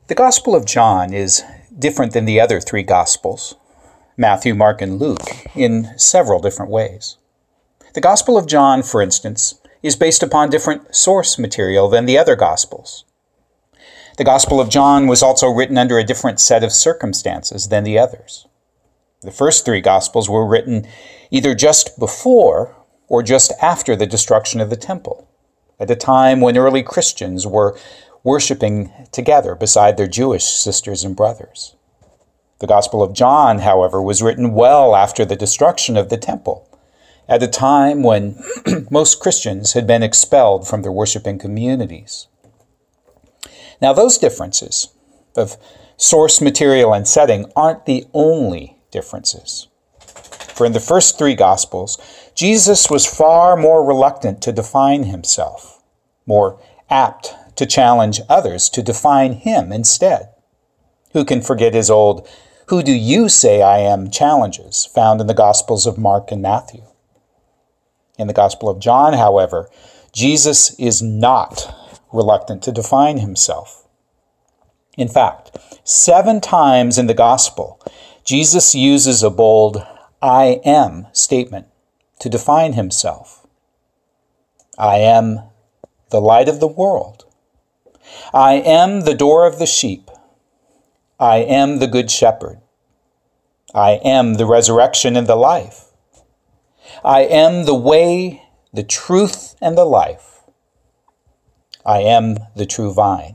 The Gospel of John is different than the other three Gospels, Matthew, Mark, and Luke, in several different ways. The Gospel of John, for instance, is based upon different source material than the other Gospels. The Gospel of John was also written under a different set of circumstances than the others. The first three Gospels were written either just before or just after the destruction of the temple, at a time when early Christians were worshiping together beside their Jewish sisters and brothers. The Gospel of John, however, was written well after the destruction of the temple, at a time when most Christians had been expelled from their worshiping communities. Now, those differences of source material and setting aren't the only differences. For in the first three Gospels, Jesus was far more reluctant to define himself, more apt to challenge others to define him instead. Who can forget his old "Who do you say I am?" challenges found in the Gospels of Mark and Matthew. In the Gospel of John, however, Jesus is not reluctant to define himself. In fact, 7 times in the Gospel, Jesus uses a bold "I am" statement to define himself. I am the light of the world. I am the door of the sheep. I am the good shepherd. I am the resurrection and the life. I am the way, the truth, and the life. I am the true vine.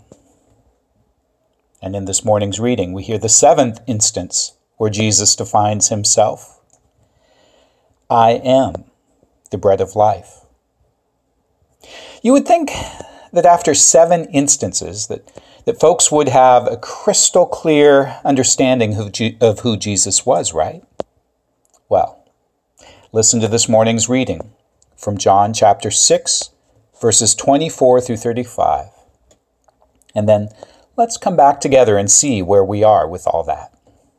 And in this morning's reading, we hear the 7th instance where Jesus defines himself. I am the bread of life. You would think that after 7 instances that folks would have a crystal clear understanding of who Jesus was, right? Well, listen to this morning's reading from John chapter 6, verses 24 through 35. And then let's come back together and see where we are with all that.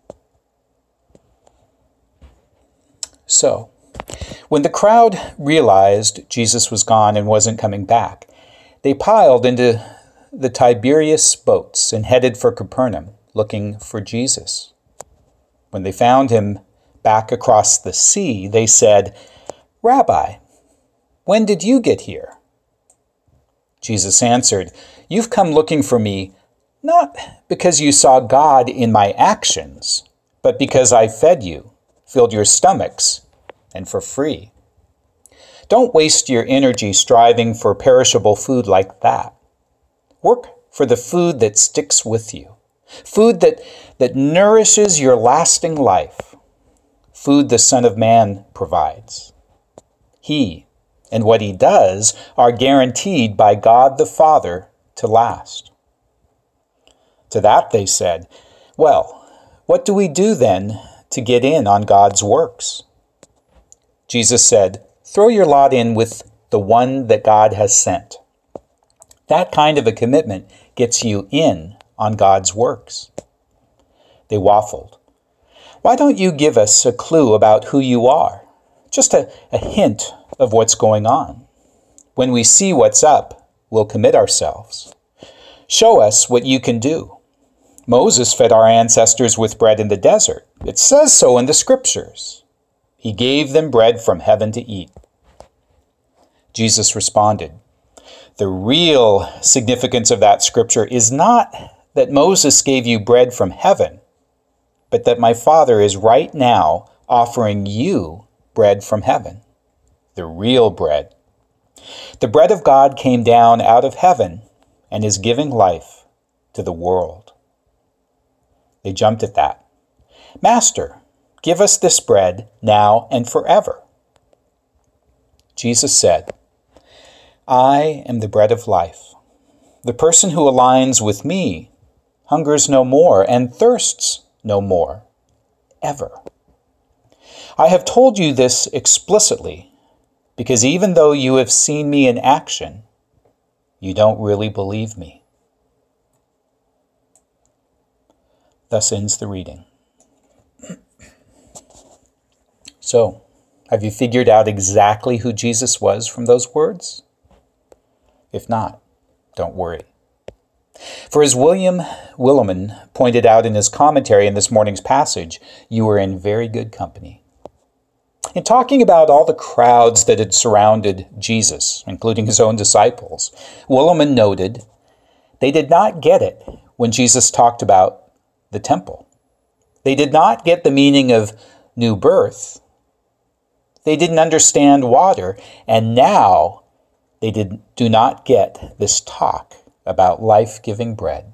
So, when the crowd realized Jesus was gone and wasn't coming back, they piled into the Tiberias boats and headed for Capernaum, looking for Jesus. When they found him back across the sea, they said, "Rabbi, when did you get here?" Jesus answered, "You've come looking for me, not because you saw God in my actions, but because I fed you, filled your stomachs, and for free. Don't waste your energy striving for perishable food like that. Work for the food that sticks with you, food that nourishes your lasting life, food the Son of Man provides. He and what he does are guaranteed by God the Father to last." To that they said, "Well, what do we do then to get in on God's works?" Jesus said, "Throw your lot in with the one that God has sent. That kind of a commitment gets you in on God's works." They waffled. "Why don't you give us a clue about who you are? Just a hint of what's going on. When we see what's up, we'll commit ourselves. Show us what you can do. Moses fed our ancestors with bread in the desert. It says so in the scriptures. He gave them bread from heaven to eat." Jesus responded, "The real significance of that scripture is not that Moses gave you bread from heaven, but that my Father is right now offering you bread from heaven, the real bread. The bread of God came down out of heaven and is giving life to the world." They jumped at that. "Master, give us this bread now and forever." Jesus said, "I am the bread of life. The person who aligns with me hungers no more and thirsts no more, ever. I have told you this explicitly because even though you have seen me in action, you don't really believe me." Thus ends the reading. So, have you figured out exactly who Jesus was from those words? If not, don't worry. For as William Willimon pointed out in his commentary in this morning's passage, you were in very good company. In talking about all the crowds that had surrounded Jesus, including his own disciples, Willimon noted they did not get it when Jesus talked about the temple. They did not get the meaning of new birth. They didn't understand water, and now they do not get this talk about life-giving bread.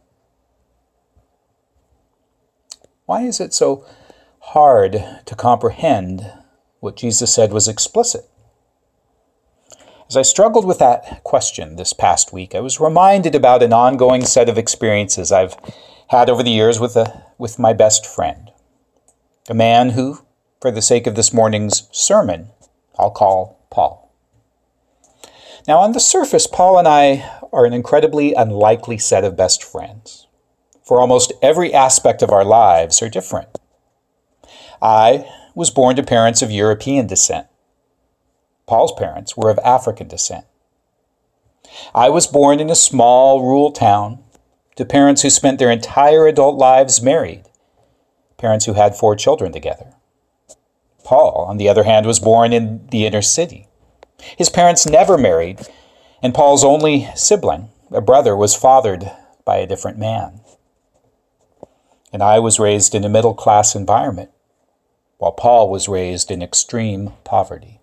Why is it so hard to comprehend what Jesus said was explicit? As I struggled with that question this past week, I was reminded about an ongoing set of experiences I've had over the years with my best friend, a man who, for the sake of this morning's sermon, I'll call Paul. Now, on the surface, Paul and I are an incredibly unlikely set of best friends, for almost every aspect of our lives are different. I was born to parents of European descent. Paul's parents were of African descent. I was born in a small rural town to parents who spent their entire adult lives married, parents who had 4 children together. Paul, on the other hand, was born in the inner city. His parents never married, and Paul's only sibling, a brother, was fathered by a different man. And I was raised in a middle-class environment, while Paul was raised in extreme poverty.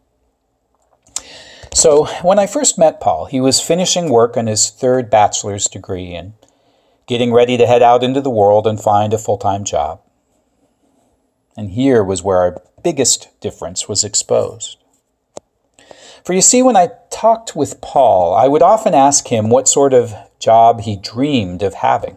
So when I first met Paul, he was finishing work on his 3rd bachelor's degree and getting ready to head out into the world and find a full-time job. And here was where our biggest difference was exposed. For you see, when I talked with Paul, I would often ask him what sort of job he dreamed of having.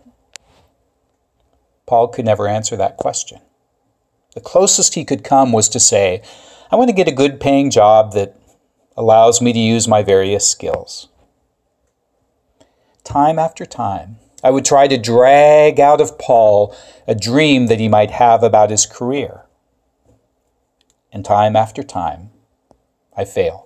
Paul could never answer that question. The closest he could come was to say, I want to get a good-paying job that allows me to use my various skills. Time after time, I would try to drag out of Paul a dream that he might have about his career. And time after time, I failed.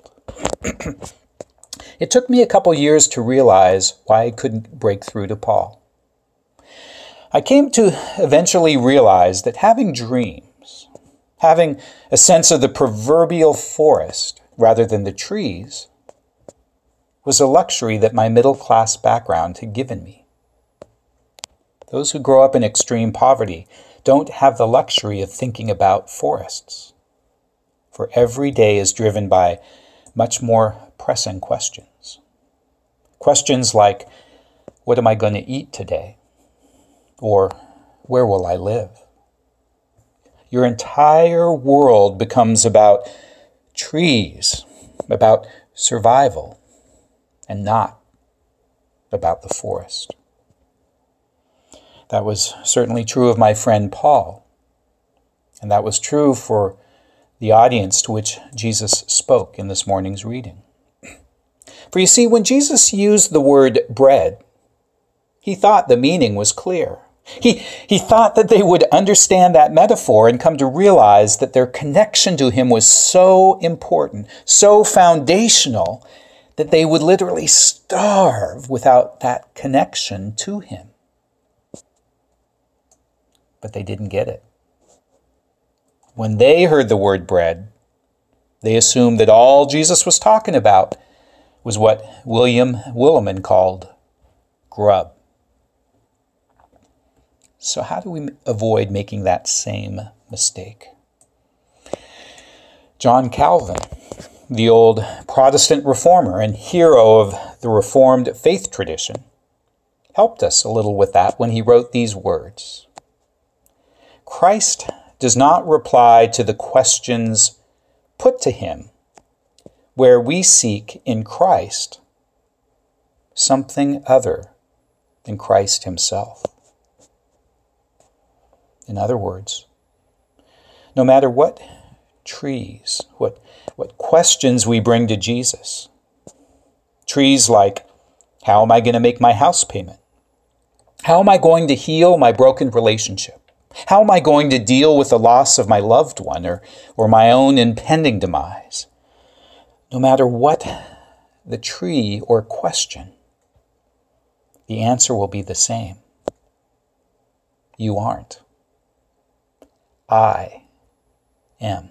It took me a couple years to realize why I couldn't break through to Paul. I came to eventually realize that having dreams, having a sense of the proverbial forest rather than the trees, was a luxury that my middle-class background had given me. Those who grow up in extreme poverty don't have the luxury of thinking about forests, for every day is driven by much more pressing questions. Questions like, what am I going to eat today? Or, where will I live? Your entire world becomes about trees, about survival, and not about the forest. That was certainly true of my friend Paul, and that was true for the audience to which Jesus spoke in this morning's reading. For you see, when Jesus used the word bread, he thought the meaning was clear. He thought that they would understand that metaphor and come to realize that their connection to him was so important, so foundational, that they would literally starve without that connection to him. But they didn't get it. When they heard the word bread, they assumed that all Jesus was talking about was what William Willimon called grub. So how do we avoid making that same mistake? John Calvin, the old Protestant reformer and hero of the Reformed faith tradition, helped us a little with that when he wrote these words. Christ does not reply to the questions put to him where we seek in Christ something other than Christ himself. In other words, no matter what trees, what questions we bring to Jesus, trees like, how am I going to make my house payment? How am I going to heal my broken relationship? How am I going to deal with the loss of my loved one or my own impending demise? No matter what the tree or question, the answer will be the same. You aren't. I am.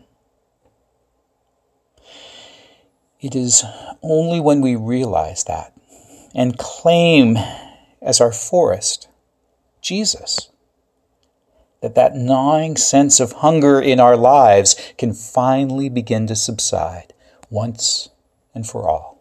It is only when we realize that and claim as our forest Jesus that gnawing sense of hunger in our lives can finally begin to subside once and for all.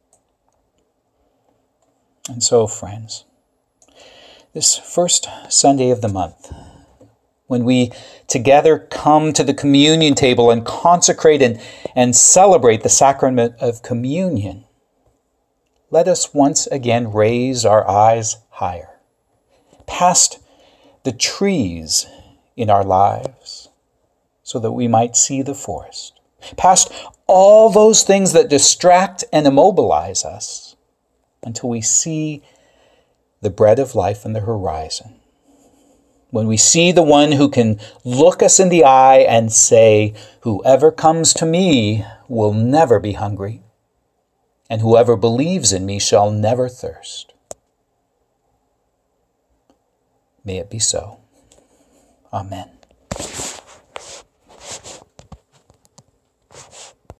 And so, friends, this first Sunday of the month, when we together come to the communion table and consecrate and celebrate the sacrament of communion, let us once again raise our eyes higher, past the trees in our lives, so that we might see the forest, past all those things that distract and immobilize us, until we see the bread of life in the horizon. When we see the one who can look us in the eye and say, "Whoever comes to me will never be hungry, and whoever believes in me shall never thirst." May it be so. Amen.